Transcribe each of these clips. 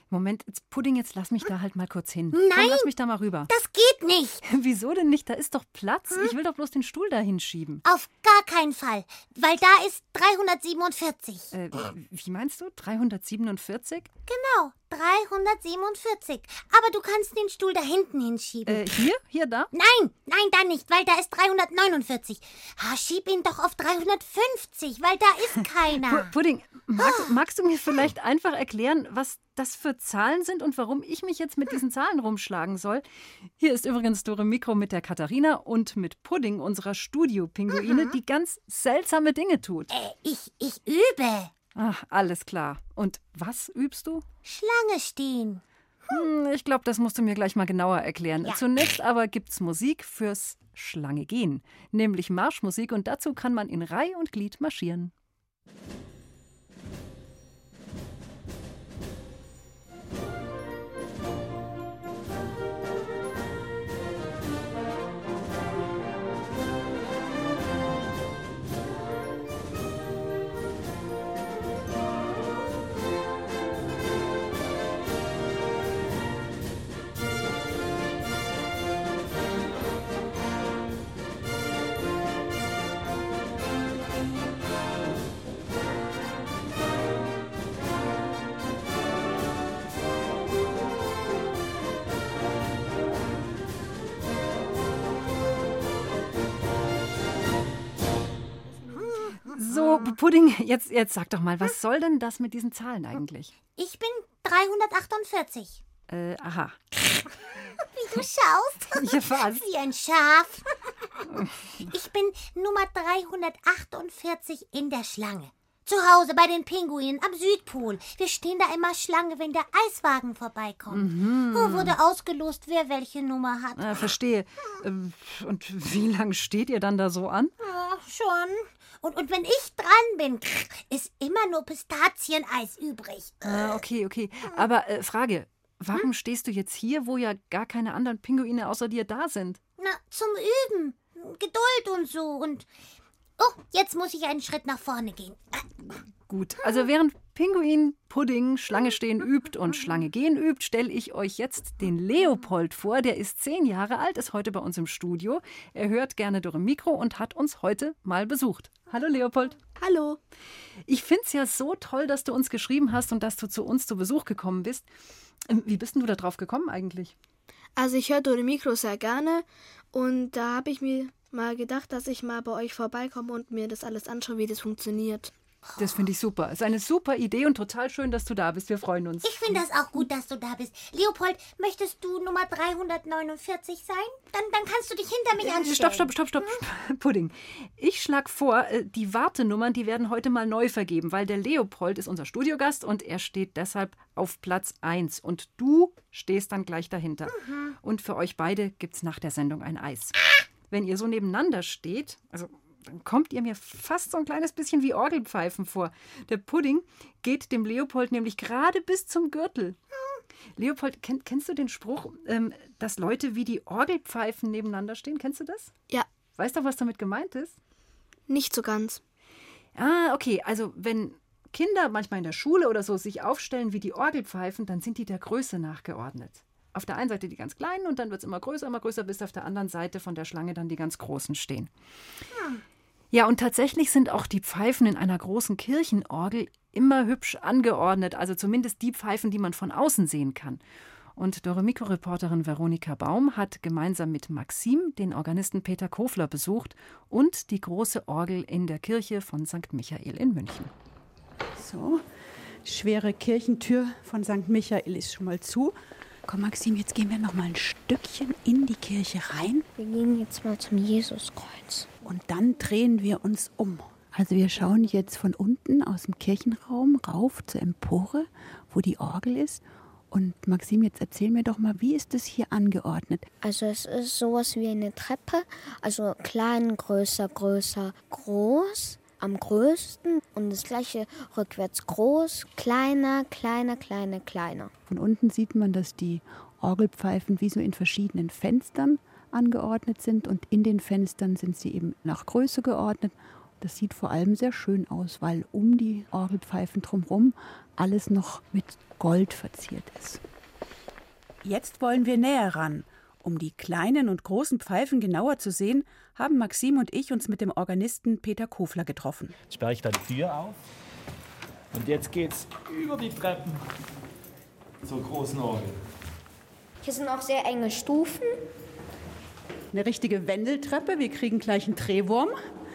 Moment, Pudding, jetzt lass mich da halt mal kurz hin. Nein! Komm, lass mich da mal rüber. Das geht nicht. Wieso denn nicht? Da ist doch Platz. Ich will doch bloß den Stuhl da hinschieben. Auf gar keinen Fall, weil da ist 347. Wie meinst du? 347? Genau, 347. Aber du kannst den Stuhl da hinten hinschieben. Hier? Hier, da? Nein, da nicht, weil da ist 349. Schieb ihn doch auf 350, weil da ist keiner. Pudding, magst du mir vielleicht einfach erklären, was das für Zahlen sind und warum ich mich jetzt mit diesen Zahlen rumschlagen soll? Hier ist übrigens Dore Mikro mit der Katharina und mit Pudding, unserer Studio-Pinguine, die ganz seltsame Dinge tut. Ich übe. Ach, alles klar. Und was übst du? Schlange stehen. Ich glaube, das musst du mir gleich mal genauer erklären. Ja. Zunächst aber gibt's Musik fürs Schlange gehen, nämlich Marschmusik, und dazu kann man in Reih und Glied marschieren. So, Pudding, jetzt sag doch mal, was soll denn das mit diesen Zahlen eigentlich? Ich bin 348. Aha. Wie du schaust. Ja, was? Wie ein Schaf. Ich bin Nummer 348 in der Schlange. Zu Hause bei den Pinguinen am Südpol. Wir stehen da immer Schlange, wenn der Eiswagen vorbeikommt. Wurde ausgelost, wer welche Nummer hat. Verstehe. Und wie lange steht ihr dann da so an? Schon. Und wenn ich dran bin, ist immer nur Pistazieneis übrig. Okay. Aber Frage, warum stehst du jetzt hier, wo ja gar keine anderen Pinguine außer dir da sind? Na, zum Üben. Geduld und so. Und jetzt muss ich einen Schritt nach vorne gehen. Gut, also während Pinguin, Pudding, Schlange stehen übt und Schlange gehen übt, stelle ich euch jetzt den Leopold vor. Der ist 10 Jahre alt, ist heute bei uns im Studio. Er hört gerne Dore Mikro und hat uns heute mal besucht. Hallo Leopold. Hallo. Ich finde es ja so toll, dass du uns geschrieben hast und dass du zu uns zu Besuch gekommen bist. Wie bist denn du da drauf gekommen eigentlich? Also ich höre Dore Mikro sehr gerne und da habe ich mir mal gedacht, dass ich mal bei euch vorbeikomme und mir das alles anschaue, wie das funktioniert. Das finde ich super. Ist eine super Idee und total schön, dass du da bist. Wir freuen uns. Ich finde das auch gut, dass du da bist. Leopold, möchtest du Nummer 349 sein? Dann kannst du dich hinter mich anstellen. Stopp. Pudding. Ich schlage vor, die Wartenummern, die werden heute mal neu vergeben, weil der Leopold ist unser Studiogast und er steht deshalb auf Platz 1. Und du stehst dann gleich dahinter. Und für euch beide gibt's nach der Sendung ein Eis. Wenn ihr so nebeneinander steht, dann kommt ihr mir fast so ein kleines bisschen wie Orgelpfeifen vor. Der Pudding geht dem Leopold nämlich gerade bis zum Gürtel. Leopold, kennst du den Spruch, dass Leute wie die Orgelpfeifen nebeneinander stehen? Kennst du das? Ja. Weißt du, was damit gemeint ist? Nicht so ganz. Okay. Also wenn Kinder manchmal in der Schule oder so sich aufstellen wie die Orgelpfeifen, dann sind die der Größe nachgeordnet. Auf der einen Seite die ganz Kleinen und dann wird es immer größer, bis auf der anderen Seite von der Schlange dann die ganz Großen stehen. Ja, und tatsächlich sind auch die Pfeifen in einer großen Kirchenorgel immer hübsch angeordnet, also zumindest die Pfeifen, die man von außen sehen kann. Und Dore Mikro-Reporterin Veronika Baum hat gemeinsam mit Maxim den Organisten Peter Kofler besucht und die große Orgel in der Kirche von St. Michael in München. So, die schwere Kirchentür von St. Michael ist schon mal zu. Komm, Maxim, jetzt gehen wir noch mal ein Stückchen in die Kirche rein. Wir gehen jetzt mal zum Jesuskreuz. Und dann drehen wir uns um. Also wir schauen jetzt von unten aus dem Kirchenraum rauf zur Empore, wo die Orgel ist. Und Maxim, jetzt erzähl mir doch mal, wie ist das hier angeordnet? Also es ist sowas wie eine Treppe, also klein, größer, groß, am größten und das gleiche rückwärts groß, kleiner. Von unten sieht man, dass die Orgelpfeifen wie so in verschiedenen Fenstern angeordnet sind und in den Fenstern sind sie eben nach Größe geordnet Das sieht vor allem sehr schön aus, weil um die Orgelpfeifen drumherum alles noch mit Gold verziert ist. Jetzt wollen wir näher ran. Um die kleinen und großen Pfeifen genauer zu sehen, haben Maxim und ich uns mit dem Organisten Peter Kofler getroffen. Jetzt sperre ich da die Tür auf und jetzt geht's über die Treppen zur großen Orgel. Hier sind auch sehr enge Stufen. Eine richtige Wendeltreppe, wir kriegen gleich einen Drehwurm.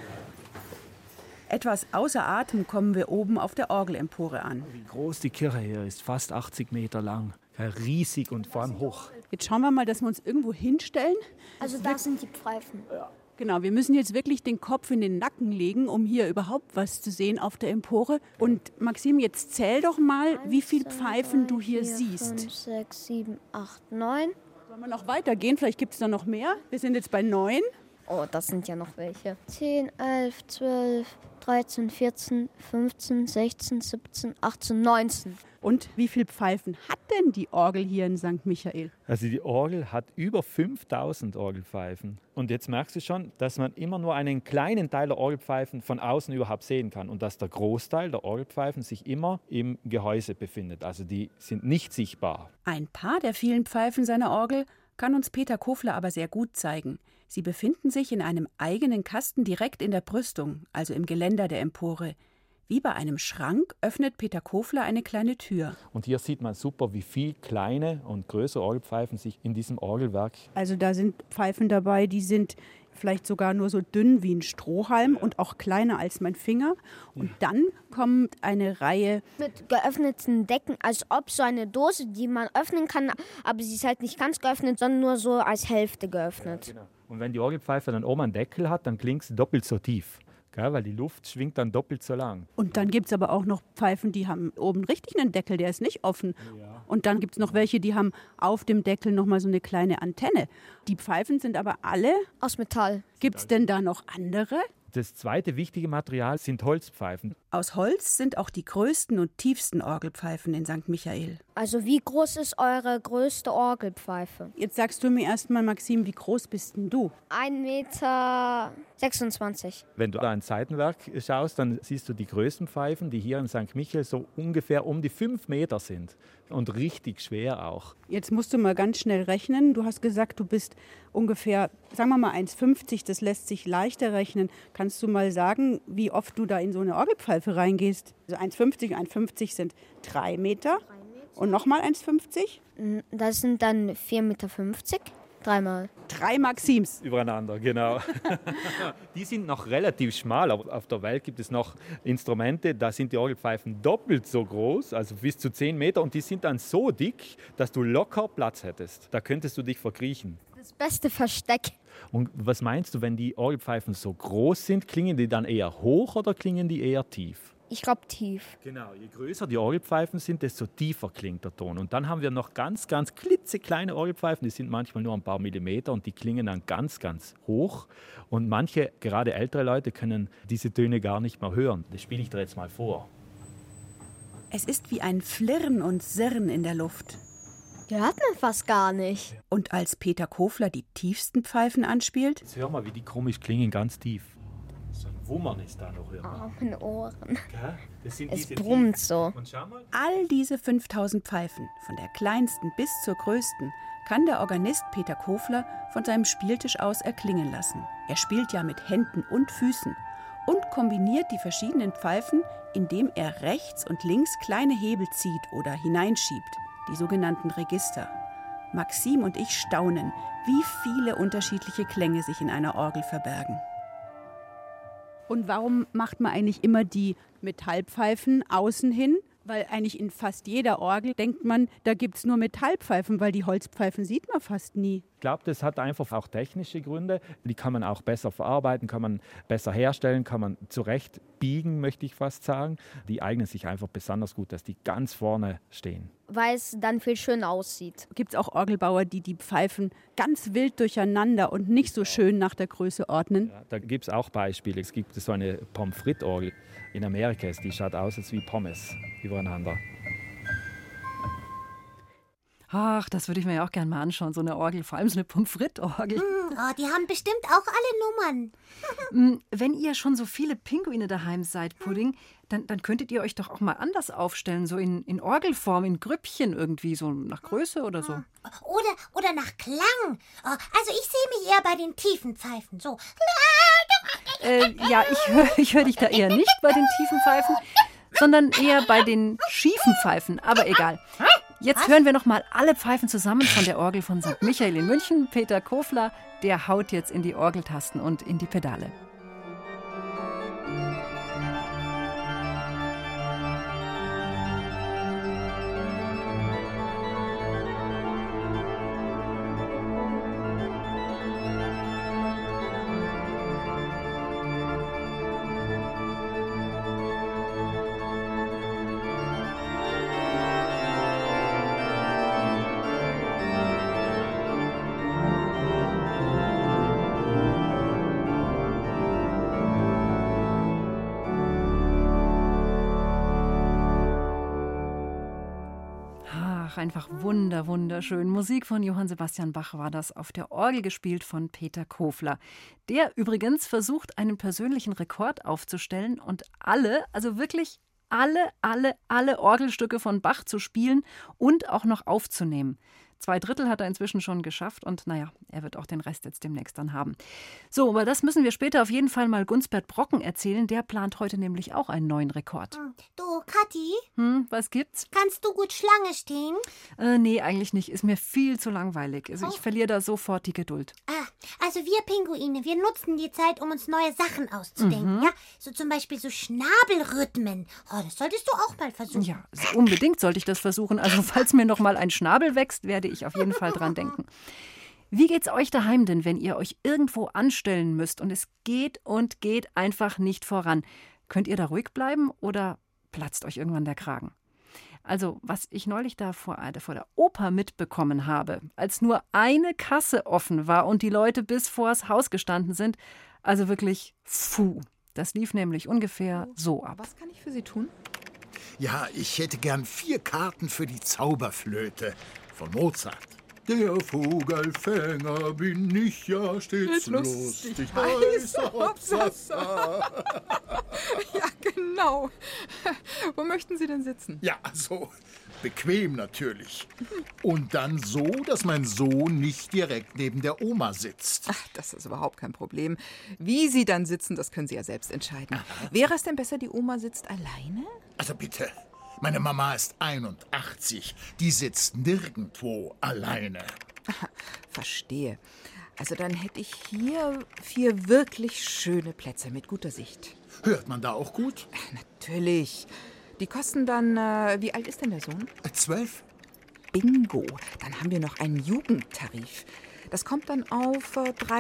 Etwas außer Atem kommen wir oben auf der Orgelempore an. Wie groß die Kirche hier ist, fast 80 Meter lang. Riesig und vor allem hoch. Jetzt schauen wir mal, dass wir uns irgendwo hinstellen. Also da sind die Pfeifen. Genau, wir müssen jetzt wirklich den Kopf in den Nacken legen, um hier überhaupt was zu sehen auf der Empore. Und Maxim, jetzt zähl doch mal, wie viele Pfeifen du hier siehst. 5, 6, 7, 8, 9. Sollen wir noch weitergehen? Vielleicht gibt es da noch mehr. Wir sind jetzt bei 9. Oh, das sind ja noch welche. 10, 11, 12, 13, 14, 15, 16, 17, 18, 19. Und wie viele Pfeifen hat denn die Orgel hier in St. Michael? Also die Orgel hat über 5000 Orgelpfeifen. Und jetzt merkst du schon, dass man immer nur einen kleinen Teil der Orgelpfeifen von außen überhaupt sehen kann. Und dass der Großteil der Orgelpfeifen sich immer im Gehäuse befindet. Also die sind nicht sichtbar. Ein paar der vielen Pfeifen seiner Orgel kann uns Peter Kofler aber sehr gut zeigen. Sie befinden sich in einem eigenen Kasten direkt in der Brüstung, also im Geländer der Empore. Wie bei einem Schrank öffnet Peter Kofler eine kleine Tür. Und hier sieht man super, wie viele kleine und größere Orgelpfeifen sich in diesem Orgelwerk. Also da sind Pfeifen dabei, die sind vielleicht sogar nur so dünn wie ein Strohhalm und auch kleiner als mein Finger. Und dann kommt eine Reihe Mit geöffneten Decken, als ob so eine Dose, die man öffnen kann, aber sie ist halt nicht ganz geöffnet, sondern nur so als Hälfte geöffnet. Ja, genau. Und wenn die Orgelpfeife dann oben einen Deckel hat, dann klingt sie doppelt so tief. Gell, weil die Luft schwingt dann doppelt so lang. Und dann gibt es aber auch noch Pfeifen, die haben oben richtig einen Deckel, der ist nicht offen. Ja. Und dann gibt es noch welche, die haben auf dem Deckel nochmal so eine kleine Antenne. Die Pfeifen sind aber alle Aus Metall. Gibt es denn da noch andere? Das zweite wichtige Material sind Holzpfeifen. Aus Holz sind auch die größten und tiefsten Orgelpfeifen in St. Michael. Also wie groß ist eure größte Orgelpfeife? Jetzt sagst du mir erstmal, Maxim, wie groß bist denn du? 1,26 Meter. Wenn du da ein Seitenwerk schaust, dann siehst du die größten Pfeifen, die hier in St. Michael so ungefähr um die 5 Meter sind. Und richtig schwer auch. Jetzt musst du mal ganz schnell rechnen. Du hast gesagt, du bist ungefähr, sagen wir mal 1,50. Das lässt sich leichter rechnen. Kannst du mal sagen, wie oft du da in so eine Orgelpfeife reingehst? Also 1,50 sind 3 Meter. Und nochmal 1,50? Das sind dann 4,50 Meter. Dreimal. 3 Maxims. Übereinander, genau. Die sind noch relativ schmal, aber auf der Welt gibt es noch Instrumente, da sind die Orgelpfeifen doppelt so groß, also bis zu 10 Meter, und die sind dann so dick, dass du locker Platz hättest. Da könntest du dich verkriechen. Das beste Versteck. Und was meinst du, wenn die Orgelpfeifen so groß sind, klingen die dann eher hoch oder klingen die eher tief? Ich glaube tief. Genau, je größer die Orgelpfeifen sind, desto tiefer klingt der Ton. Und dann haben wir noch ganz, ganz klitzekleine Orgelpfeifen, die sind manchmal nur ein paar Millimeter und die klingen dann ganz, ganz hoch. Und manche, gerade ältere Leute, können diese Töne gar nicht mehr hören. Das spiele ich dir jetzt mal vor. Es ist wie ein Flirren und Sirren in der Luft. Hört man fast gar nicht. Und als Peter Kofler die tiefsten Pfeifen anspielt, Jetzt hör mal, wie die komisch klingen, ganz tief. So ein Wummern ist da noch hörbar. Oh, meine Ohren. Das sind Es diese brummt tiefen. so. Und schau mal. all diese 5000 Pfeifen, von der kleinsten bis zur größten, kann der Organist Peter Kofler von seinem Spieltisch aus erklingen lassen. Er spielt ja mit Händen und Füßen und kombiniert die verschiedenen Pfeifen, indem er rechts und links kleine Hebel zieht oder hineinschiebt, die sogenannten Register. Maxim und ich staunen, wie viele unterschiedliche Klänge sich in einer Orgel verbergen. Und warum macht man eigentlich immer die Metallpfeifen außen hin? Weil eigentlich in fast jeder Orgel denkt man, da gibt es nur Metallpfeifen, weil die Holzpfeifen sieht man fast nie. Ich glaube, das hat einfach auch technische Gründe. Die kann man auch besser verarbeiten, kann man besser herstellen, kann man zurecht biegen, möchte ich fast sagen. Die eignen sich einfach besonders gut, dass die ganz vorne stehen. Weil es dann viel schöner aussieht. Gibt es auch Orgelbauer, die die Pfeifen ganz wild durcheinander und nicht so schön nach der Größe ordnen? Ja, da gibt es auch Beispiele. Es gibt so eine Pommes frites-Orgel in Amerika. Die schaut aus als wie Pommes übereinander. Ach, das würde ich mir ja auch gerne mal anschauen, so eine Orgel, vor allem so eine Pommes frites-Orgel. Oh, die haben bestimmt auch alle Nummern. Wenn ihr schon so viele Pinguine daheim seid, Pudding, dann könntet ihr euch doch auch mal anders aufstellen, so in Orgelform, in Grüppchen irgendwie, so nach Größe oder so. Oder nach Klang. Oh, also ich sehe mich eher bei den tiefen Pfeifen. So. Ja, ich hör dich da eher nicht bei den tiefen Pfeifen, sondern eher bei den schiefen Pfeifen, aber egal. Jetzt hören wir noch mal alle Pfeifen zusammen von der Orgel von St. Michael in München. Peter Kofler, der haut jetzt in die Orgeltasten und in die Pedale. Einfach wunderschön. Musik von Johann Sebastian Bach war das, auf der Orgel gespielt von Peter Kofler. Der übrigens versucht, einen persönlichen Rekord aufzustellen und also wirklich alle Orgelstücke von Bach zu spielen und auch noch aufzunehmen. 2/3 hat er inzwischen schon geschafft und naja, er wird auch den Rest jetzt demnächst dann haben. So, aber das müssen wir später auf jeden Fall mal Gunsbert Brocken erzählen. Der plant heute nämlich auch einen neuen Rekord. Du, Kathi? Was gibt's? Kannst du gut Schlange stehen? Nee, eigentlich nicht. Ist mir viel zu langweilig. Also ich verliere da sofort die Geduld. Also wir Pinguine, wir nutzen die Zeit, um uns neue Sachen auszudenken. Ja? So zum Beispiel so Schnabelrhythmen. Oh, das solltest du auch mal versuchen. Ja, unbedingt sollte ich das versuchen. Also falls mir noch mal ein Schnabel wächst, werde ich auf jeden Fall dran denken. Wie geht's euch daheim denn, wenn ihr euch irgendwo anstellen müsst und es geht einfach nicht voran? Könnt ihr da ruhig bleiben oder platzt euch irgendwann der Kragen? Also, was ich neulich da vor der Oper mitbekommen habe, als nur eine Kasse offen war und die Leute bis vors Haus gestanden sind, also wirklich, das lief nämlich ungefähr so ab. Was kann ich für Sie tun? Ja, ich hätte gern 4 Karten für die Zauberflöte von Mozart. Der Vogelfänger bin ich ja stets lustig, heißer Hopsasa. Ja, genau. Wo möchten Sie denn sitzen? Ja, also bequem natürlich. Und dann so, dass mein Sohn nicht direkt neben der Oma sitzt. Ach, das ist überhaupt kein Problem. Wie Sie dann sitzen, das können Sie ja selbst entscheiden. Wäre es denn besser, die Oma sitzt alleine? Also bitte. Meine Mama ist 81. Die sitzt nirgendwo alleine. Verstehe. Also dann hätte ich hier 4 wirklich schöne Plätze mit guter Sicht. Hört man da auch gut? Natürlich. Die kosten dann, wie alt ist denn der Sohn? 12? Bingo. Dann haben wir noch einen Jugendtarif. Das kommt dann auf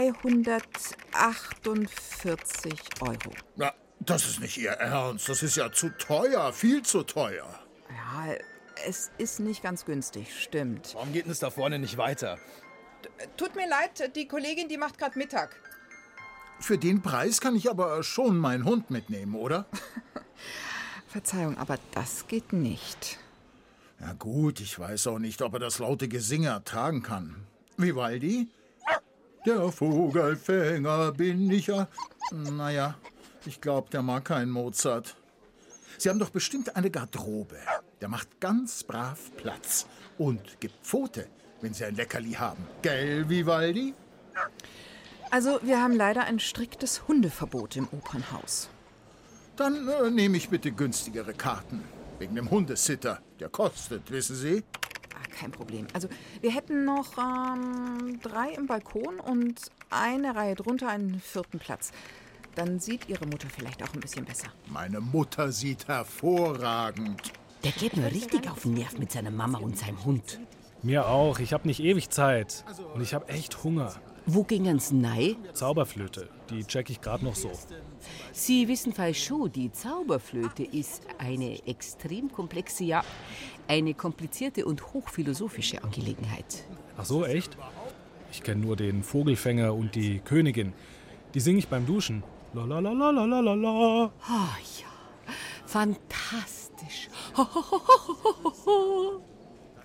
348 €. Na, das ist nicht Ihr Ernst. Das ist ja zu teuer, viel zu teuer. Ja, es ist nicht ganz günstig, stimmt. Warum geht denn es da vorne nicht weiter? Tut mir leid, die Kollegin, die macht gerade Mittag. Für den Preis kann ich aber schon meinen Hund mitnehmen, oder? Verzeihung, aber das geht nicht. Ja gut, ich weiß auch nicht, ob er das laute Gesinge ertragen kann. Vivaldi? Der Vogelfänger bin ich ja... Naja, ich glaube, der mag keinen Mozart. Sie haben doch bestimmt eine Garderobe. Der macht ganz brav Platz und gibt Pfote, wenn Sie ein Leckerli haben. Gell, Vivaldi? Also, wir haben leider ein striktes Hundeverbot im Opernhaus. Dann nehme ich bitte günstigere Karten. Wegen dem Hundesitter. Der kostet, wissen Sie? Kein Problem. Also, wir hätten noch 3 im Balkon und eine Reihe drunter einen 4. Platz. Dann sieht Ihre Mutter vielleicht auch ein bisschen besser. Meine Mutter sieht hervorragend. Der geht mir richtig auf den Nerv mit seiner Mama und seinem Hund. Mir auch. Ich habe nicht ewig Zeit. Und ich habe echt Hunger. Wo gingen's nei? Zauberflöte. Die check ich gerade noch so. Sie wissen vielleicht schon, die Zauberflöte ist eine extrem komplexe, ja, eine komplizierte und hochphilosophische Angelegenheit. Ach so, echt? Ich kenne nur den Vogelfänger und die Königin. Die singe ich beim Duschen. La la la la la la la la. Ah ja, fantastisch.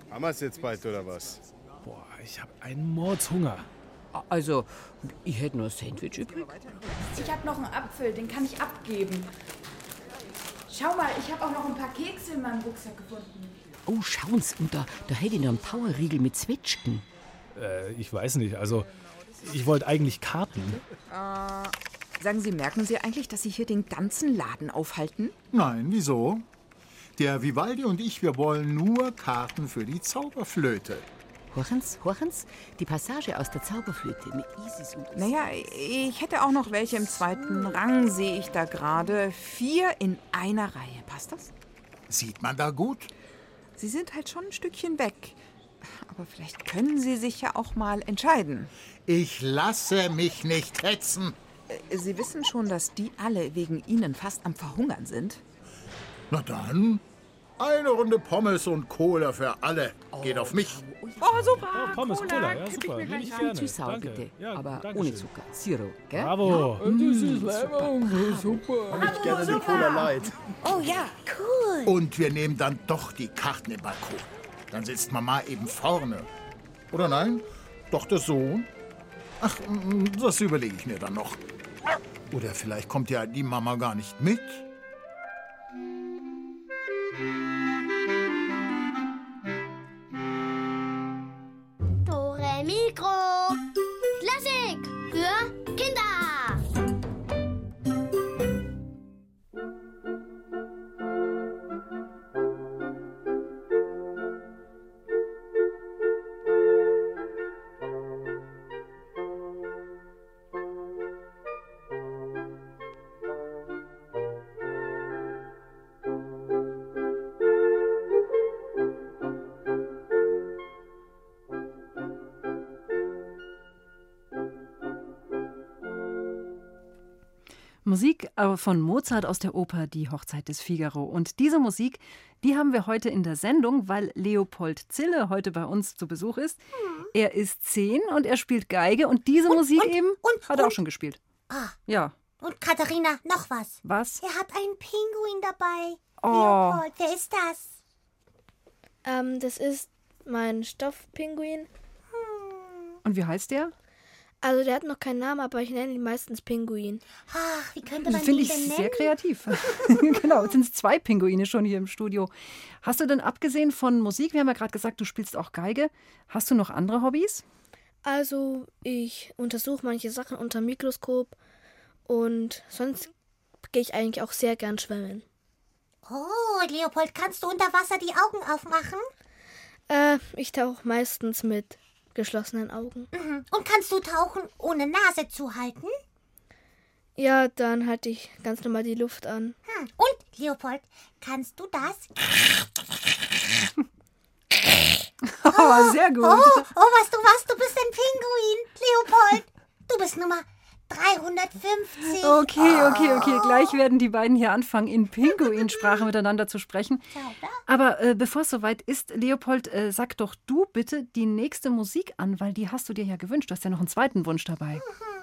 Haben wir es jetzt bald, oder was? Boah, ich habe einen Mordshunger. Also, ich hätte nur ein Sandwich übrig. Ich habe noch einen Apfel, den kann ich abgeben. Schau mal, ich habe auch noch ein paar Kekse in meinem Rucksack gefunden. Oh, schauen's, und da hätte ich noch einen Powerriegel mit Zwetschgen. Ich weiß nicht, also ich wollte eigentlich Karten. Sagen Sie, merken Sie eigentlich, dass Sie hier den ganzen Laden aufhalten? Nein, wieso? Der Vivaldi und ich, wir wollen nur Karten für die Zauberflöte. Horchens, die Passage aus der Zauberflöte mit Isis und... Naja, ich hätte auch noch welche im zweiten Rang, sehe ich da gerade. 4 in einer Reihe. Passt das? Sieht man da gut? Sie sind halt schon ein Stückchen weg. Aber vielleicht können Sie sich ja auch mal entscheiden. Ich lasse mich nicht hetzen. Sie wissen schon, dass die alle wegen Ihnen fast am Verhungern sind? Na dann, eine Runde Pommes und Cola für alle. Geht auf mich. Oh, super. Oh, Pommes, Cola, ja, super. mir Nehme ich gleich gerne. Süß-sauer Danke. bitte, Ja, aber danke ohne schön. Zucker. Zero, gell? Bravo. Das ist super. Ich gerne die Cola Light. Oh ja, cool. Und wir nehmen dann doch die Karten im Balkon. Dann sitzt Mama eben vorne. Oder nein? Doch der Sohn? Ach, das überlege ich mir dann noch. Oder vielleicht kommt ja die Mama gar nicht mit. Dore Mikro. Klassik für Kinder. Musik von Mozart aus der Oper Die Hochzeit des Figaro. Und diese Musik, die haben wir heute in der Sendung, weil Leopold Zille heute bei uns zu Besuch ist. Er ist 10 und er spielt Geige und diese Musik hat er auch schon gespielt. Ah, Ja. und Katharina, noch was. Was? Er hat einen Pinguin dabei. Oh. Leopold, wer ist das? Das ist mein Stoffpinguin. Und wie heißt der? Also der hat noch keinen Namen, aber ich nenne ihn meistens Pinguin. Ach, wie könnte Das man finde ihn ich denn sehr nennen? kreativ. Genau, jetzt sind es 2 Pinguine schon hier im Studio. Hast du denn abgesehen von Musik, wir haben ja gerade gesagt, du spielst auch Geige, hast du noch andere Hobbys? Also ich untersuche manche Sachen unter Mikroskop und sonst gehe ich eigentlich auch sehr gern schwimmen. Oh, Leopold, kannst du unter Wasser die Augen aufmachen? Ich tauche meistens mit geschlossenen Augen. Mhm. Und kannst du tauchen, ohne Nase zu halten? Ja, dann halte ich ganz normal die Luft an. Und, Leopold, kannst du das? Oh, sehr gut. Weißt du was? Du bist ein Pinguin, Leopold. Du bist Nummer 350. Okay. Gleich werden die beiden hier anfangen, in Pinguinsprache miteinander zu sprechen. Aber bevor es soweit ist, Leopold, sag doch du bitte die nächste Musik an, weil die hast du dir ja gewünscht. Du hast ja noch einen zweiten Wunsch dabei.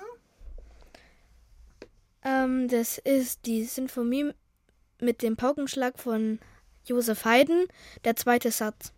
Das ist die Sinfonie mit dem Paukenschlag von Josef Haydn, der zweite Satz.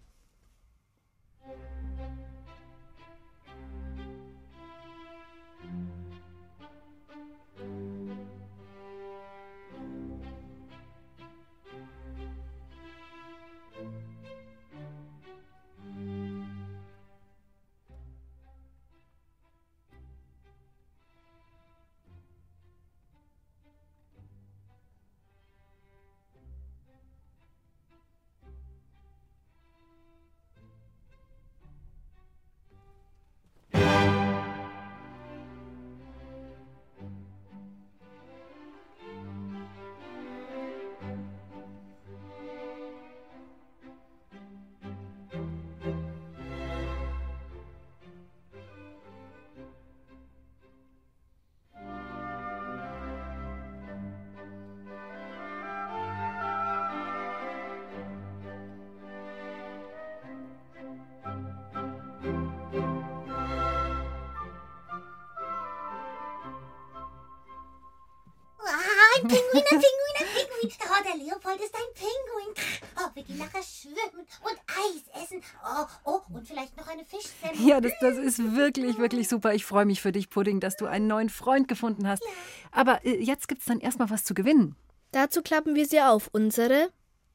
Oh, und vielleicht noch eine Fischsemmel. Ja, das ist wirklich, wirklich super. Ich freue mich für dich, Pudding, dass du einen neuen Freund gefunden hast. Ja. Aber jetzt gibt es dann erstmal was zu gewinnen. Dazu klappen wir sie auf. Unsere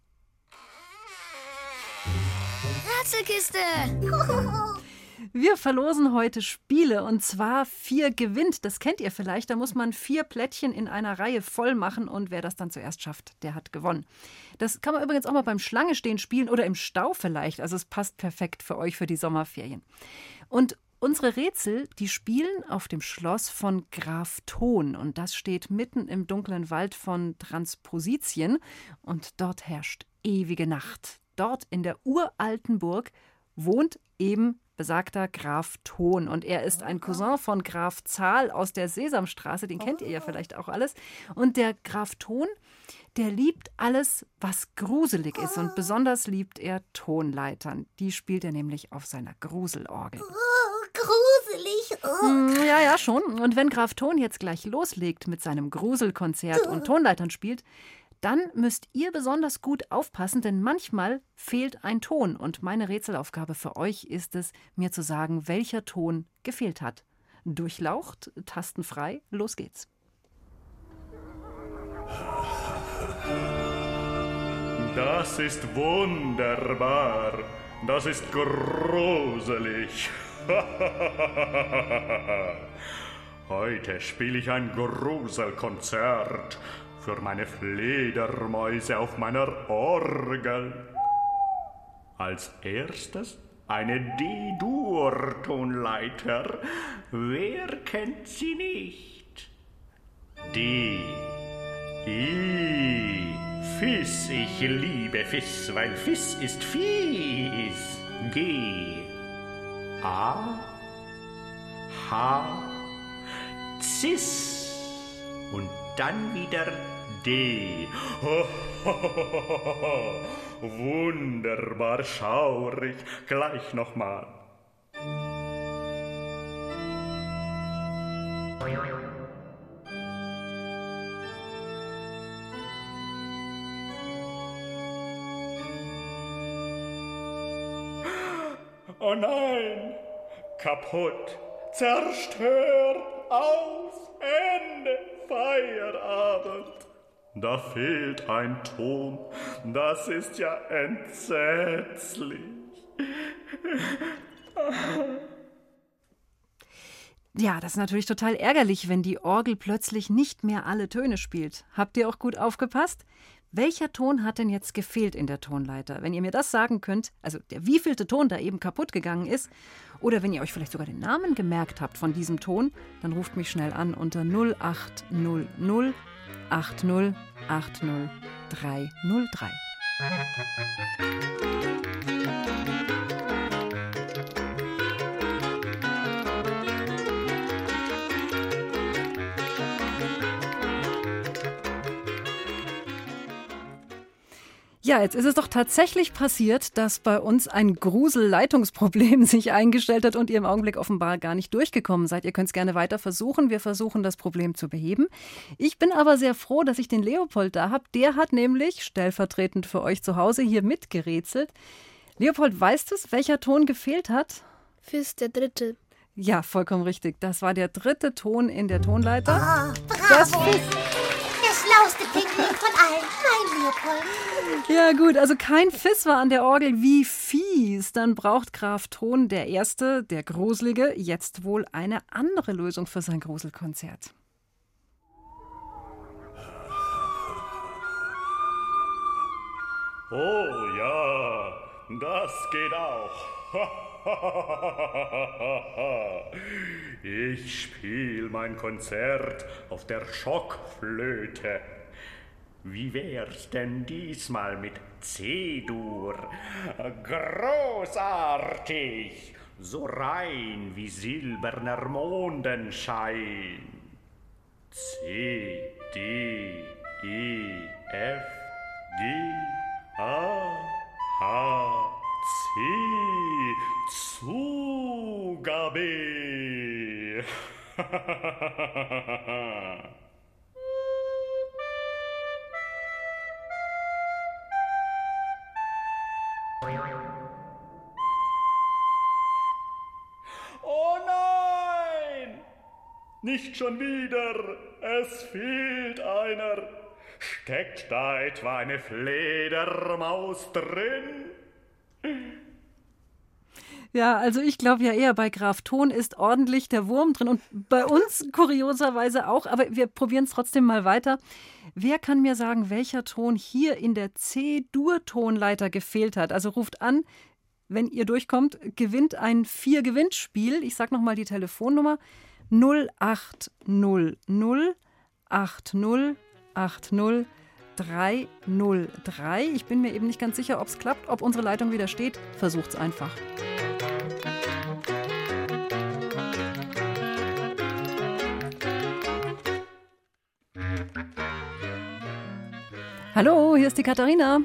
Rätselkiste. Wir verlosen heute Spiele und zwar 4 gewinnt. Das kennt ihr vielleicht. Da muss man 4 Plättchen in einer Reihe voll machen und wer das dann zuerst schafft, der hat gewonnen. Das kann man übrigens auch mal beim Schlange stehen spielen oder im Stau vielleicht. Also es passt perfekt für euch für die Sommerferien. Und unsere Rätsel, die spielen auf dem Schloss von Graf Thon und das steht mitten im dunklen Wald von Transpositien und dort herrscht ewige Nacht. Dort in der uralten Burg wohnt eben besagter Graf Thon und er ist ein Cousin von Graf Zahl aus der Sesamstraße, den kennt ihr ja vielleicht auch alles. Und der Graf Thon, der liebt alles, was gruselig ist und besonders liebt er Tonleitern. Die spielt er nämlich auf seiner Gruselorgel. Gruselig. Ja, schon. Und wenn Graf Thon jetzt gleich loslegt mit seinem Gruselkonzert und Tonleitern spielt, dann müsst ihr besonders gut aufpassen, denn manchmal fehlt ein Ton. Und meine Rätselaufgabe für euch ist es, mir zu sagen, welcher Ton gefehlt hat. Durchlaucht, tastenfrei, los geht's. Das ist wunderbar. Das ist gruselig. Heute spiele ich ein Gruselkonzert für meine Fledermäuse auf meiner Orgel. Als erstes eine D-Dur-Tonleiter. Wer kennt sie nicht? D, I, Fiss, ich liebe Fiss, weil Fiss ist fies. G, A, H, Cis und dann wieder D. Wunderbar schaurig. Gleich nochmal. Oh nein! Kaputt, zerstört, aus, Ende, Feierabend. Da fehlt ein Ton, das ist ja entsetzlich. Ja, das ist natürlich total ärgerlich, wenn die Orgel plötzlich nicht mehr alle Töne spielt. Habt ihr auch gut aufgepasst? Welcher Ton hat denn jetzt gefehlt in der Tonleiter? Wenn ihr mir das sagen könnt, also der wievielte Ton da eben kaputt gegangen ist, oder wenn ihr euch vielleicht sogar den Namen gemerkt habt von diesem Ton, dann ruft mich schnell an unter 0800 80 80 303. Ja, jetzt ist es doch tatsächlich passiert, dass bei uns ein Gruselleitungsproblem sich eingestellt hat und ihr im Augenblick offenbar gar nicht durchgekommen seid. Ihr könnt es gerne weiter versuchen. Wir versuchen, das Problem zu beheben. Ich bin aber sehr froh, dass ich den Leopold da habe. Der hat nämlich stellvertretend für euch zu Hause hier mitgerätselt. Leopold, weißt du, welcher Ton gefehlt hat? Fiss, der dritte. Ja, vollkommen richtig. Das war der dritte Ton in der Tonleiter. Ah, bravo. Das Fiss. Der schlauste Pinguin von allen. Nein, Leopold. Ja gut, also kein Fiss war an der Orgel. Wie fies. Dann braucht Graf Thon, der Erste, der Gruselige, jetzt wohl eine andere Lösung für sein Gruselkonzert. Oh ja, das geht auch. Ich spiel mein Konzert auf der Schockflöte. Wie wär's denn diesmal mit C-Dur? Großartig, so rein wie silberner Mondenschein. C, D, E, F, G, A, H, C, Zugabe. Nicht schon wieder, es fehlt einer. Steckt da etwa eine Fledermaus drin? Ja, also ich glaube ja eher, bei Graf Ton ist ordentlich der Wurm drin und bei uns kurioserweise auch, aber wir probieren es trotzdem mal weiter. Wer kann mir sagen, welcher Ton hier in der C-Dur-Tonleiter gefehlt hat? Also ruft an, wenn ihr durchkommt, gewinnt ein 4-Gewinnspiel. Ich sage nochmal die Telefonnummer 0800 80 80 303. Ich bin mir eben nicht ganz sicher, ob es klappt, ob unsere Leitung wieder steht. Versucht's einfach. Hallo, hier ist die Katharina.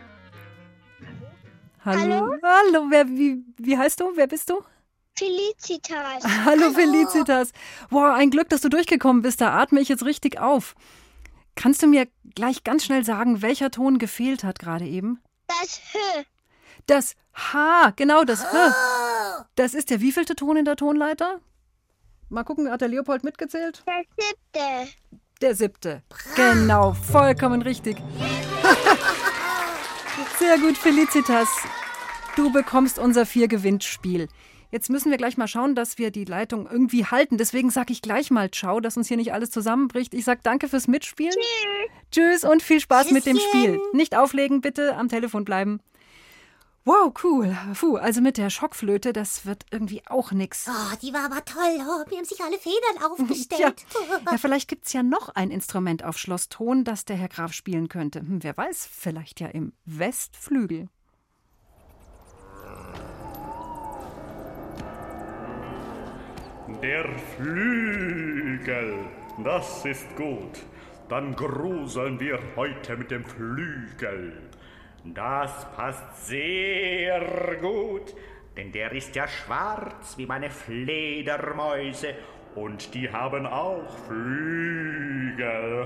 Hallo? Hallo, wie heißt du? Wer bist du? Felicitas. Hallo, Felicitas. Boah, ein Glück, dass du durchgekommen bist. Da atme ich jetzt richtig auf. Kannst du mir gleich ganz schnell sagen, welcher Ton gefehlt hat gerade eben? Das H. Das H, genau, das H. Das ist der wievielte Ton in der Tonleiter? Mal gucken, hat der Leopold mitgezählt? Der 7. Der 7. Genau, vollkommen richtig. Sehr gut, Felicitas. Du bekommst unser 4-Gewinnspiel. Jetzt müssen wir gleich mal schauen, dass wir die Leitung irgendwie halten. Deswegen sage ich gleich mal ciao, dass uns hier nicht alles zusammenbricht. Ich sage danke fürs Mitspielen. Tschüss und viel Spaß mit dem Spiel. Nicht auflegen, bitte am Telefon bleiben. Wow, cool. Puh, also mit der Schockflöte, das wird irgendwie auch nix. Oh, die war aber toll. Oh, mir haben sich alle Federn aufgestellt. Ja, vielleicht gibt's ja noch ein Instrument auf Schloss Thon, das der Herr Graf spielen könnte. Wer weiß, vielleicht ja im Westflügel. Der Flügel, das ist gut. Dann gruseln wir heute mit dem Flügel. Das passt sehr gut, denn der ist ja schwarz wie meine Fledermäuse und die haben auch Flügel.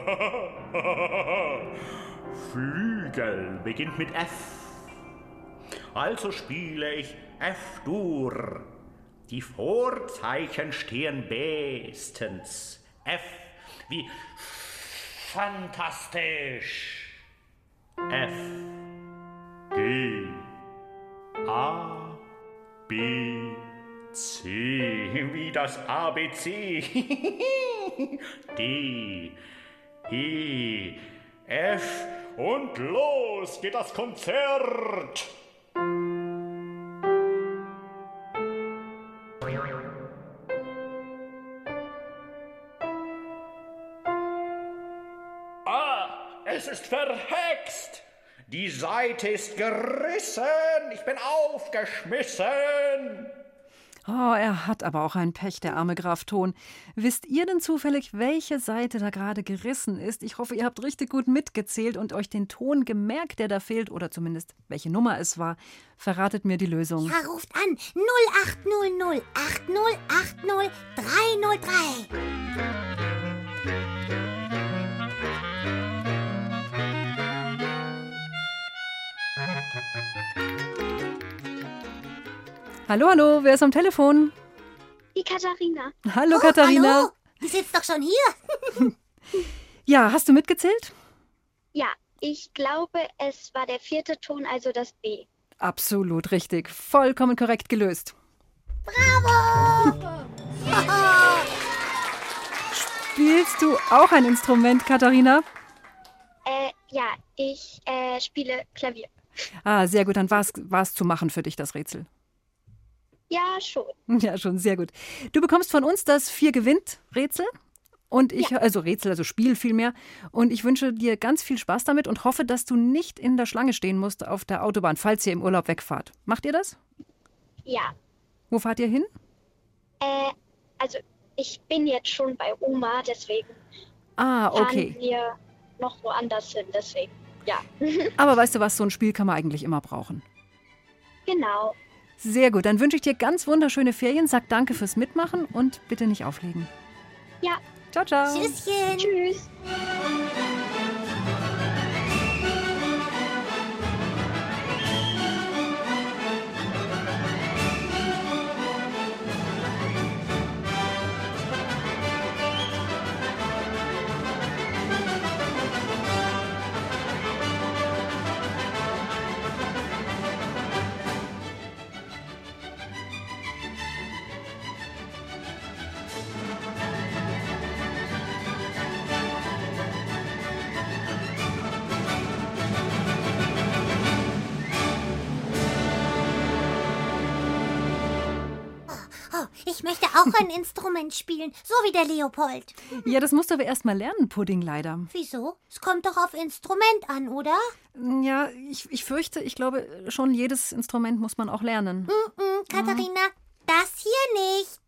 Flügel beginnt mit F. Also spiele ich F-Dur. Die Vorzeichen stehen bestens. F wie fantastisch. F, G, A, B, C, wie das ABC. D, E, F und los geht das Konzert. Es ist verhext! Die Saite ist gerissen! Ich bin aufgeschmissen! Oh, er hat aber auch ein Pech, der arme Graf Thon. Wisst ihr denn zufällig, welche Seite da gerade gerissen ist? Ich hoffe, ihr habt richtig gut mitgezählt und euch den Ton gemerkt, der da fehlt, oder zumindest welche Nummer es war. Verratet mir die Lösung. Ja, ruft an 0800 80 80 303. Hallo, hallo, wer ist am Telefon? Die Katharina. Hallo, Katharina. Hallo, die sitzt doch schon hier. Ja, hast du mitgezählt? Ja, ich glaube, es war der 4. Ton, also das B. Absolut richtig. Vollkommen korrekt gelöst. Bravo! Spielst du auch ein Instrument, Katharina? Ja, ich spiele Klavier. Ah, sehr gut. Dann war es zu machen für dich, das Rätsel. Ja, schon. Ja, schon, sehr gut. Du bekommst von uns das 4-Gewinnt-Rätsel. Und ich, also Rätsel, also Spiel vielmehr. Und ich wünsche dir ganz viel Spaß damit und hoffe, dass du nicht in der Schlange stehen musst auf der Autobahn, falls ihr im Urlaub wegfahrt. Macht ihr das? Ja. Wo fahrt ihr hin? Also ich bin jetzt schon bei Oma, deswegen okay. fahren wir noch woanders hin, deswegen, ja. Aber weißt du was, so ein Spiel kann man eigentlich immer brauchen. Genau. Sehr gut, dann wünsche ich dir ganz wunderschöne Ferien. Sag danke fürs Mitmachen und bitte nicht auflegen. Ja. Ciao, ciao. Tschüsschen. Tschüss. Oh, ich möchte auch ein Instrument spielen, so wie der Leopold. Ja, das musst du aber erst mal lernen, Pudding, leider. Wieso? Es kommt doch auf Instrument an, oder? Ja, ich fürchte, ich glaube, schon jedes Instrument muss man auch lernen. Katharina, das hier nicht.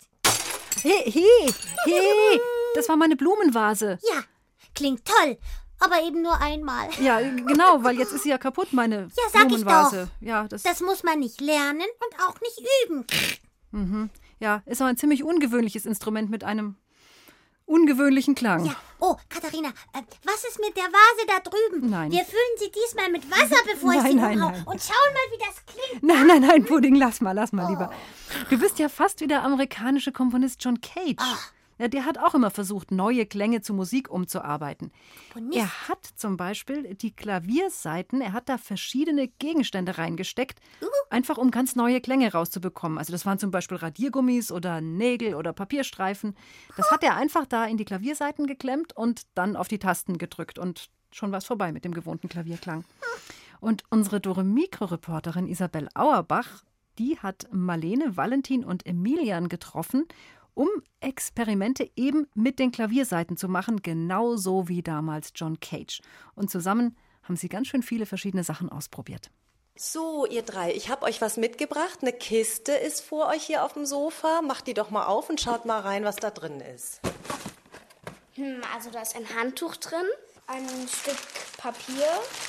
Hey, das war meine Blumenvase. Ja, klingt toll, aber eben nur einmal. Ja, genau, weil jetzt ist sie ja kaputt, meine Blumenvase. Ja, das muss man nicht lernen und auch nicht üben. Ja, ist auch ein ziemlich ungewöhnliches Instrument mit einem ungewöhnlichen Klang. Ja. Oh, Katharina, was ist mit der Vase da drüben? Nein. Wir füllen sie diesmal mit Wasser, bevor ich sie umhau. Und schauen mal, wie das klingt. Nein, Pudding, lass mal lieber. Du bist ja fast wie der amerikanische Komponist John Cage. Ja, der hat auch immer versucht, neue Klänge zu Musik umzuarbeiten. Er hat zum Beispiel die Klaviersaiten, er hat da verschiedene Gegenstände reingesteckt, einfach um ganz neue Klänge rauszubekommen. Also das waren zum Beispiel Radiergummis oder Nägel oder Papierstreifen. Das hat er einfach da in die Klaviersaiten geklemmt und dann auf die Tasten gedrückt. Und schon war es vorbei mit dem gewohnten Klavierklang. Und unsere Dore-Mikro-Reporterin Isabel Auerbach, die hat Marlene, Valentin und Emilian getroffen, um Experimente eben mit den Klaviersaiten zu machen, genauso wie damals John Cage. Und zusammen haben sie ganz schön viele verschiedene Sachen ausprobiert. So, ihr drei, ich habe euch was mitgebracht. Eine Kiste ist vor euch hier auf dem Sofa. Macht die doch mal auf und schaut mal rein, was da drin ist. Also da ist ein Handtuch drin, ein Stück Papier,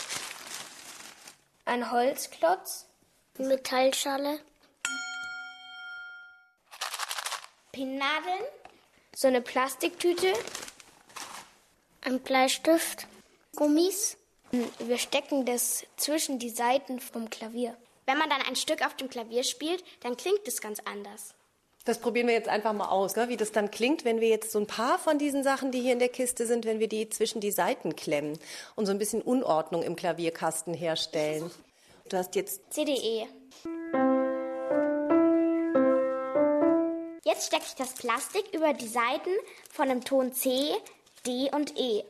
ein Holzklotz, Metallschale, Pinnnadeln, so eine Plastiktüte, ein Bleistift, Gummis. Wir stecken das zwischen die Saiten vom Klavier. Wenn man dann ein Stück auf dem Klavier spielt, dann klingt es ganz anders. Das probieren wir jetzt einfach mal aus, wie das dann klingt, wenn wir jetzt so ein paar von diesen Sachen, die hier in der Kiste sind, wenn wir die zwischen die Saiten klemmen und so ein bisschen Unordnung im Klavierkasten herstellen. Du hast jetzt CDE. Jetzt stecke ich das Plastik über die Saiten von dem Ton C, D und E.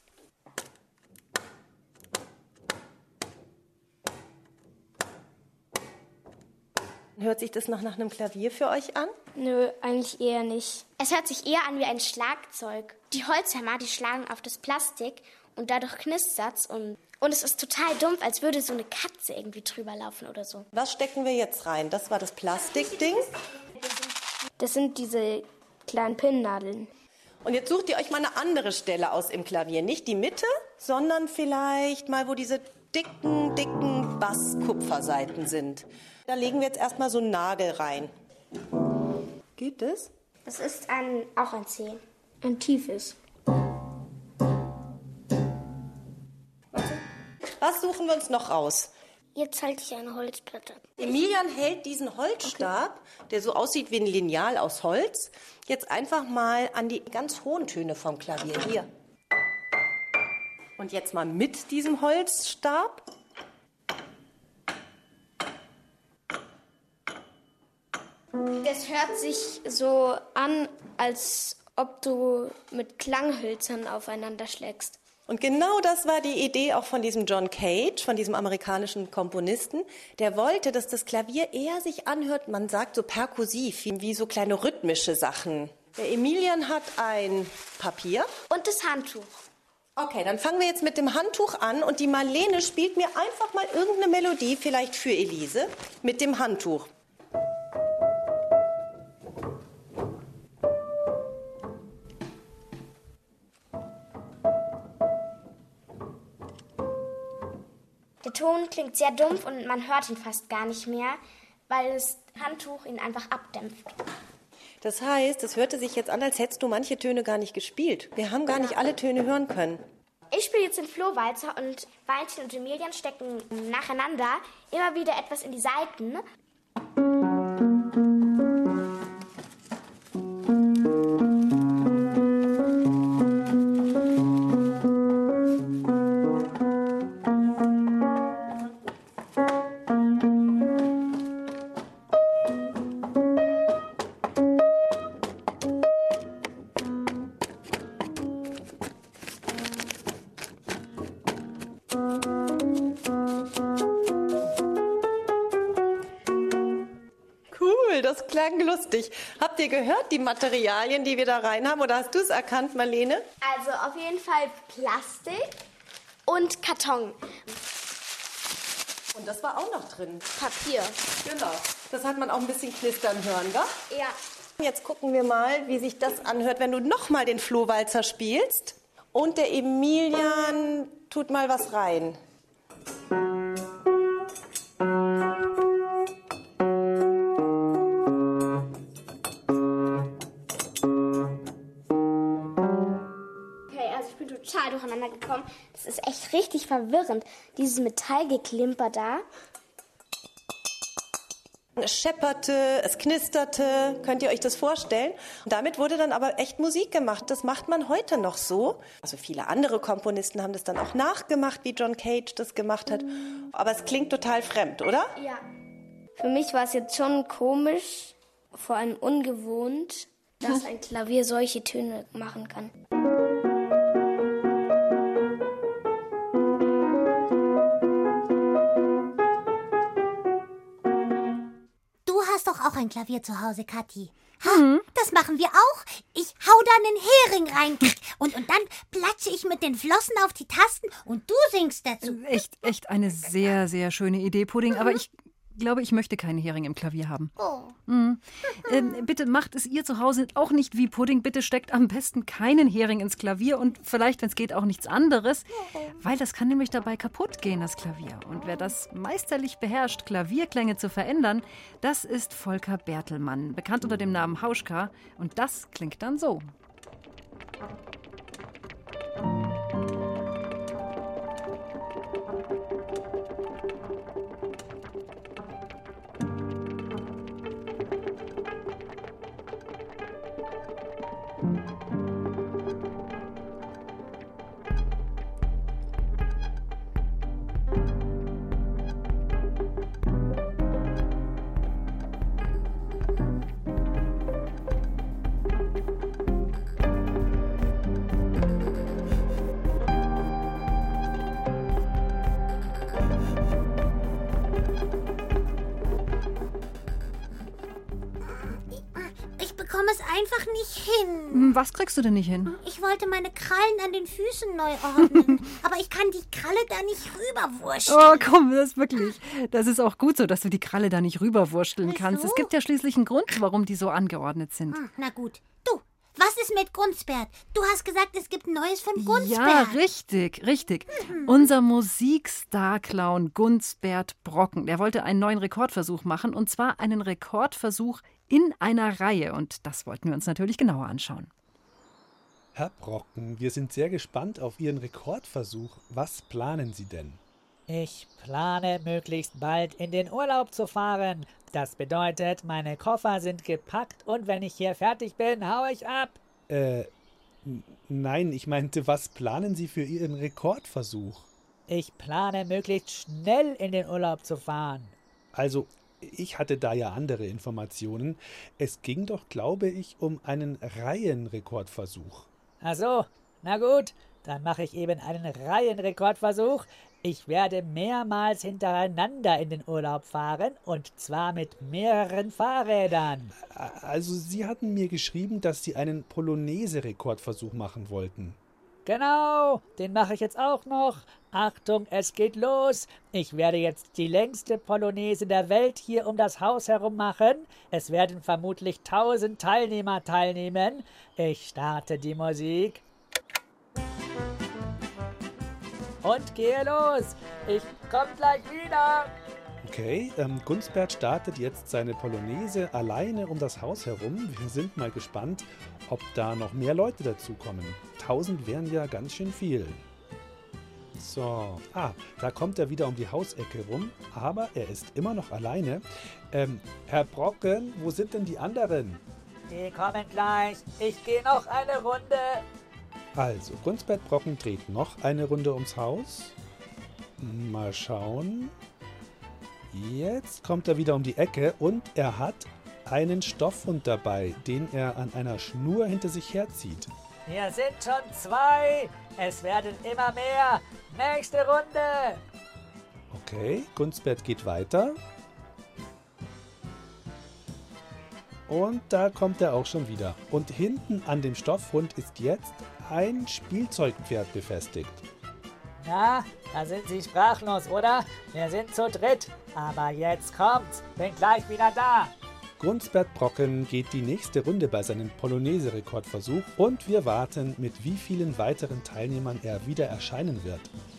Hört sich das noch nach einem Klavier für euch an? Nö, eigentlich eher nicht. Es hört sich eher an wie ein Schlagzeug. Die Holzhämmer, die schlagen auf das Plastik und dadurch knistert's und es ist total dumpf, als würde so eine Katze irgendwie drüber laufen oder so. Was stecken wir jetzt rein? Das war das Plastikding. Das sind diese kleinen Pinnnadeln. Und jetzt sucht ihr euch mal eine andere Stelle aus im Klavier. Nicht die Mitte, sondern vielleicht mal, wo diese dicken Basskupfersaiten sind. Da legen wir jetzt erstmal so einen Nagel rein. Geht das? Das ist auch ein C. Ein tiefes. Was suchen wir uns noch raus? Jetzt halte ich eine Holzplatte. Emilian hält diesen Holzstab, der so aussieht wie ein Lineal aus Holz, jetzt einfach mal an die ganz hohen Töne vom Klavier. Hier. Und jetzt mal mit diesem Holzstab. Das hört sich so an, als ob du mit Klanghölzern aufeinander schlägst. Und genau das war die Idee auch von diesem John Cage, von diesem amerikanischen Komponisten. Der wollte, dass das Klavier eher sich anhört, man sagt so perkussiv, wie so kleine rhythmische Sachen. Der Emilian hat ein Papier. Und das Handtuch. Okay, dann fangen wir jetzt mit dem Handtuch an und die Marlene spielt mir einfach mal irgendeine Melodie, vielleicht für Elise, mit dem Handtuch. Der Ton klingt sehr dumpf und man hört ihn fast gar nicht mehr, weil das Handtuch ihn einfach abdämpft. Das heißt, es hörte sich jetzt an, als hättest du manche Töne gar nicht gespielt. Wir haben gar nicht alle Töne hören können. Ich spiele jetzt den Flohwalzer und Valentin und Emilian stecken nacheinander immer wieder etwas in die Saiten. cool, das klang lustig. Habt ihr gehört, die Materialien, die wir da rein haben? Oder hast du es erkannt, Marlene? Also auf jeden Fall Plastik und Karton. Und das war auch noch drin. Papier. Genau. Das hat man auch ein bisschen knistern hören, wa? Ja. Jetzt gucken wir mal, wie sich das anhört, wenn du nochmal den Flohwalzer spielst. Und der Emilian tut mal was rein. Total durcheinander gekommen. Das ist echt richtig verwirrend. Dieses Metallgeklimper da. Es schepperte, es knisterte. Könnt ihr euch das vorstellen? Und damit wurde dann aber echt Musik gemacht. Das macht man heute noch so. Also viele andere Komponisten haben das dann auch nachgemacht, wie John Cage das gemacht hat. Aber es klingt total fremd, oder? Ja. Für mich war es jetzt schon komisch, vor allem ungewohnt, dass ein Klavier solche Töne machen kann. Auch ein Klavier zu Hause, Kathi. Das machen wir auch. Ich hau da einen Hering rein und dann platsche ich mit den Flossen auf die Tasten und du singst dazu. Echt eine sehr, sehr schöne Idee, Pudding. Aber ich glaube, ich möchte keinen Hering im Klavier haben. Oh. Bitte macht es ihr zu Hause auch nicht wie Pudding. Bitte steckt am besten keinen Hering ins Klavier und vielleicht, wenn es geht, auch nichts anderes. Weil das kann nämlich dabei kaputt gehen, das Klavier. Und wer das meisterlich beherrscht, Klavierklänge zu verändern, das ist Volker Bertelmann, bekannt unter dem Namen Hauschka. Und das klingt dann so. Einfach nicht hin. Was kriegst du denn nicht hin? Ich wollte meine Krallen an den Füßen neu ordnen, aber ich kann die Kralle da nicht rüberwurschteln. Oh, komm, das ist auch gut so, dass du die Kralle da nicht rüberwurschteln kannst. Es gibt ja schließlich einen Grund, warum die so angeordnet sind. Na gut. Du, was ist mit Gunzbert? Du hast gesagt, es gibt Neues von Gunzbert. Ja, richtig. Unser Musikstar-Clown Gunzbert Brocken, der wollte einen neuen Rekordversuch machen, und zwar einen Rekordversuch in einer Reihe. Und das wollten wir uns natürlich genauer anschauen. Herr Brocken, wir sind sehr gespannt auf Ihren Rekordversuch. Was planen Sie denn? Ich plane, möglichst bald in den Urlaub zu fahren. Das bedeutet, meine Koffer sind gepackt und wenn ich hier fertig bin, hau ich ab. Nein, ich meinte, was planen Sie für Ihren Rekordversuch? Ich plane, möglichst schnell in den Urlaub zu fahren. Also, ich hatte da ja andere Informationen. Es ging doch, glaube ich, um einen Reihenrekordversuch. Ach so, na gut, dann mache ich eben einen Reihenrekordversuch. Ich werde mehrmals hintereinander in den Urlaub fahren und zwar mit mehreren Fahrrädern. Also Sie hatten mir geschrieben, dass Sie einen Polonaise-Rekordversuch machen wollten. Genau, den mache ich jetzt auch noch. Achtung, es geht los. Ich werde jetzt die längste Polonaise der Welt hier um das Haus herum machen. Es werden vermutlich 1000 Teilnehmer teilnehmen. Ich starte die Musik. Und gehe los. Ich komme gleich wieder. Okay, Gunzbert startet jetzt seine Polonaise alleine um das Haus herum. Wir sind mal gespannt, ob da noch mehr Leute dazukommen. 1000 wären ja ganz schön viel. So, da kommt er wieder um die Hausecke rum, aber er ist immer noch alleine. Herr Brocken, wo sind denn die anderen? Die kommen gleich. Ich gehe noch eine Runde. Also, Gunzbert Brocken dreht noch eine Runde ums Haus. Mal schauen. Jetzt kommt er wieder um die Ecke und er hat einen Stoffhund dabei, den er an einer Schnur hinter sich herzieht. Hier sind schon 2. Es werden immer mehr. Nächste Runde. Okay, Gunzbert geht weiter. Und da kommt er auch schon wieder. Und hinten an dem Stoffhund ist jetzt ein Spielzeugpferd befestigt. Na, da sind Sie sprachlos, oder? Wir sind zu dritt. Aber jetzt kommt's. Bin gleich wieder da. Grunsbert Brocken geht die nächste Runde bei seinem Polonaise-Rekordversuch und wir warten, mit wie vielen weiteren Teilnehmern er wieder erscheinen wird.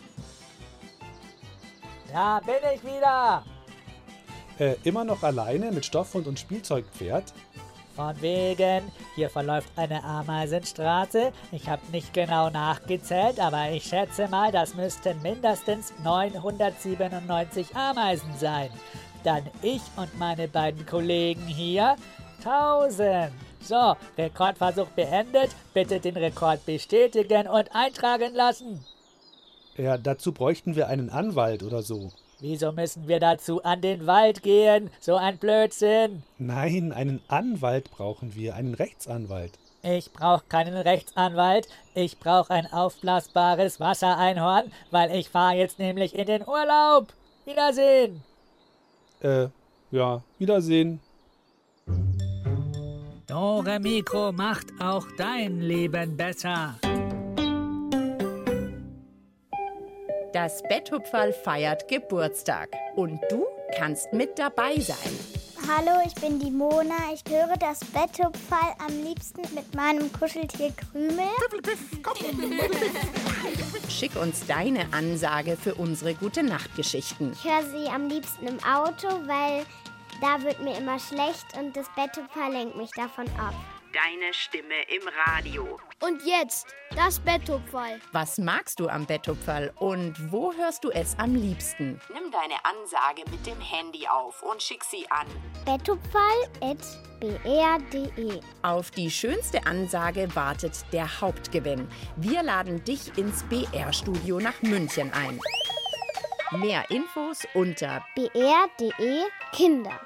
Da bin ich wieder. Immer noch alleine mit Stoffhund und Spielzeugpferd? Von wegen, hier verläuft eine Ameisenstraße. Ich habe nicht genau nachgezählt, aber ich schätze mal, das müssten mindestens 997 Ameisen sein. Dann ich und meine beiden Kollegen hier 1000. So, Rekordversuch beendet. Bitte den Rekord bestätigen und eintragen lassen. Ja, dazu bräuchten wir einen Anwalt oder so. Wieso müssen wir dazu an den Wald gehen? So ein Blödsinn. Nein, einen Anwalt brauchen wir, einen Rechtsanwalt. Ich brauche keinen Rechtsanwalt. Ich brauche ein aufblasbares Wassereinhorn, weil ich fahre jetzt nämlich in den Urlaub. Wiedersehen. Ja, Wiedersehen. Dore Mikro macht auch dein Leben besser. Das Betthupferl feiert Geburtstag und du kannst mit dabei sein. Hallo, ich bin die Mona. Ich höre das Betthupferl am liebsten mit meinem Kuscheltier Krümel. Schick uns deine Ansage für unsere Gute-Nacht-Geschichten. Ich höre sie am liebsten im Auto, weil da wird mir immer schlecht und das Betthupferl lenkt mich davon ab. Deine Stimme im Radio. Und jetzt das Betthupferl. Was magst du am Betthupferl und wo hörst du es am liebsten? Nimm deine Ansage mit dem Handy auf und schick sie an betthupferl@br.de. Auf die schönste Ansage wartet der Hauptgewinn. Wir laden dich ins BR-Studio nach München ein. Mehr Infos unter br.de Kinder.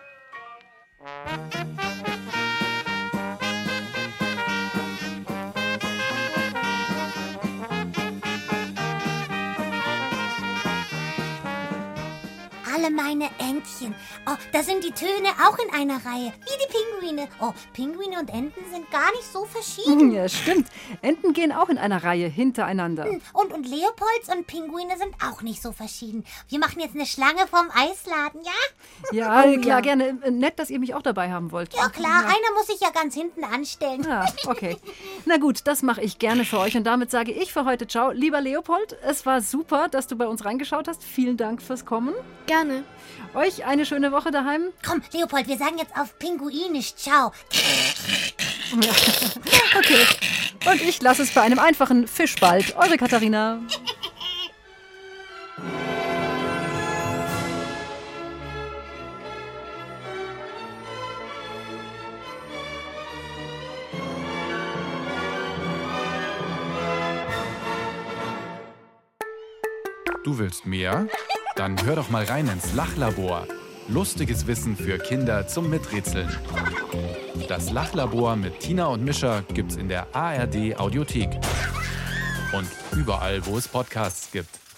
Alle meine Entchen. Oh, da sind die Töne auch in einer Reihe. Wie die Pinguine. Oh, Pinguine und Enten sind gar nicht so verschieden. Ja, stimmt. Enten gehen auch in einer Reihe hintereinander. Und Leopolds und Pinguine sind auch nicht so verschieden. Wir machen jetzt eine Schlange vom Eisladen, ja? Ja, klar, gerne. Nett, dass ihr mich auch dabei haben wollt. Ja, klar. Ja. Einer muss sich ja ganz hinten anstellen. Ja, okay. Na gut, das mache ich gerne für euch. Und damit sage ich für heute ciao. Lieber Leopold, es war super, dass du bei uns reingeschaut hast. Vielen Dank fürs Kommen. Gerne. Euch eine schöne Woche daheim. Komm, Leopold, wir sagen jetzt auf Pinguinisch ciao. Ja. Okay. Und ich lasse es bei einem einfachen Fischball. Eure Katharina. Du willst mehr? Dann hör doch mal rein ins Lachlabor. Lustiges Wissen für Kinder zum Miträtseln. Das Lachlabor mit Tina und Mischa gibt's in der ARD Audiothek. Und überall, wo es Podcasts gibt.